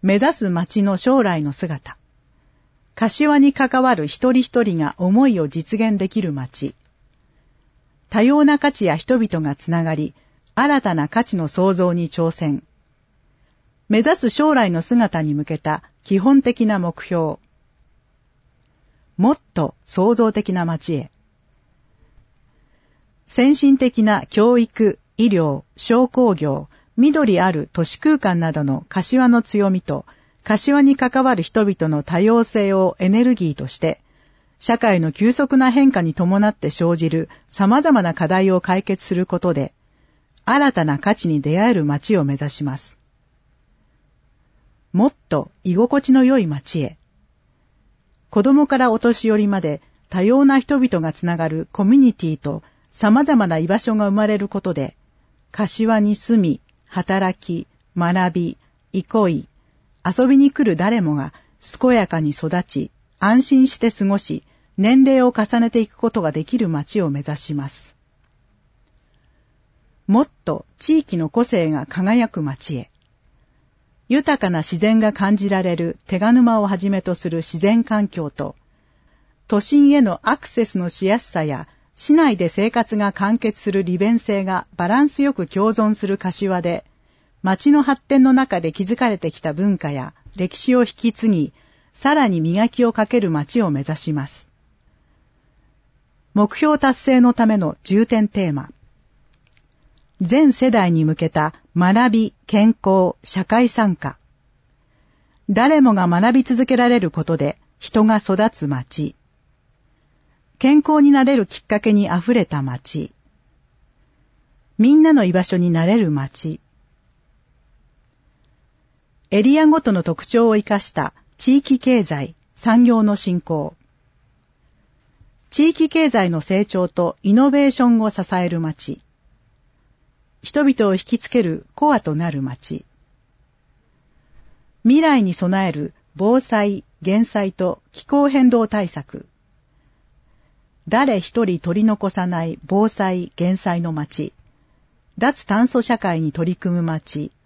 目指す町の将来の姿。柏に関わる一人一人が思いを実現できる町。多様な価値や人々がつながり、新たな価値の創造に挑戦。目指す将来の姿に向けた基本的な目標。もっと創造的な町へ。先進的な教育、医療、商工業、緑ある都市空間などの柏の強みと、柏に関わる人々の多様性をエネルギーとして、社会の急速な変化に伴って生じる様々な課題を解決することで、新たな価値に出会える街を目指します。もっと居心地の良い街へ。子供からお年寄りまで多様な人々がつながるコミュニティと様々な居場所が生まれることで、柏に住み、働き、学び、憩い、遊びに来る誰もが健やかに育ち、安心して過ごし、年齢を重ねていくことができる街を目指します。もっと地域の個性が輝く街へ。豊かな自然が感じられる手賀沼をはじめとする自然環境と、都心へのアクセスのしやすさや、市内で生活が完結する利便性がバランスよく共存する柏で、町の発展の中で築かれてきた文化や歴史を引き継ぎ、さらに磨きをかける町を目指します。目標達成のための重点テーマ。全世代に向けた学び、健康、社会参加。誰もが学び続けられることで人が育つ町。健康になれるきっかけにあふれた町。みんなの居場所になれる町。エリアごとの特徴を生かした地域経済、産業の振興。地域経済の成長とイノベーションを支える町。人々を引きつけるコアとなる町。未来に備える防災、減災と気候変動対策。誰一人取り残さない防災、減災の町。脱炭素社会に取り組む町。